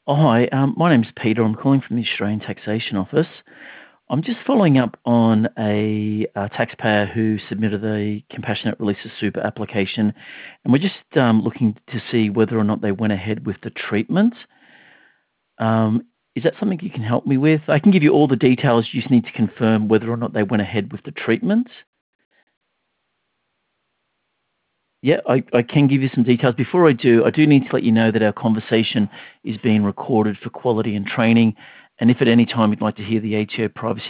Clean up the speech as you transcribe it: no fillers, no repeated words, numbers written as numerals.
Oh, hi. My name's Peter. I'm calling from the Australian Taxation Office. I'm just following up on a taxpayer who submitted a compassionate release of super application, and we're just looking to see whether or not they went ahead with the treatment. Um, is that something you can help me with? I can give you all the details. You just need to confirm whether or not they went ahead with the treatment. Yeah, I can give you some details. Before I do need to let you know that our conversation is being recorded for quality and training. And if at any time you'd like to hear the ATO privacy